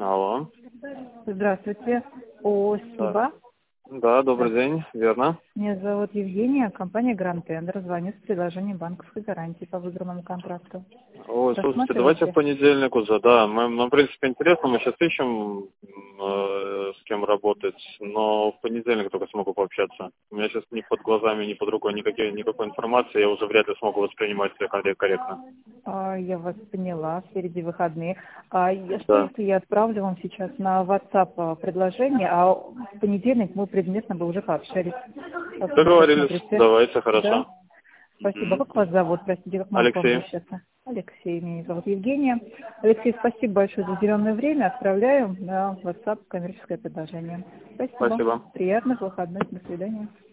Алло. Здравствуйте. О, Да, Сиба. да, добрый день, верно. Меня зовут Евгения, компания Гранд Тендер. Звоню с предложением банковской гарантии по выигранному контракту. Ой, слушайте, давайте в Рассматриваете? понедельник уже, да. Нам, в принципе, интересно, мы сейчас ищем, с кем работать, но в понедельник только смогу пообщаться. У меня сейчас ни под глазами, ни под рукой никакой информации, я уже вряд ли смогу воспринимать все корректно. Я вас поняла, впереди выходные. Что Да. если я отправлю вам сейчас на WhatsApp предложение, а в понедельник мы предметно бы уже пообщались? Как вы Договорились, посмотрите? давайте, Да? хорошо. Спасибо. Мгм. Как вас зовут? Простите, как могу к вам Алексей, обращаться? Алексей, меня зовут Евгения. Алексей, спасибо большое за уделенное время. Отправляю на WhatsApp коммерческое предложение. Спасибо. спасибо. Приятных выходных. До свидания.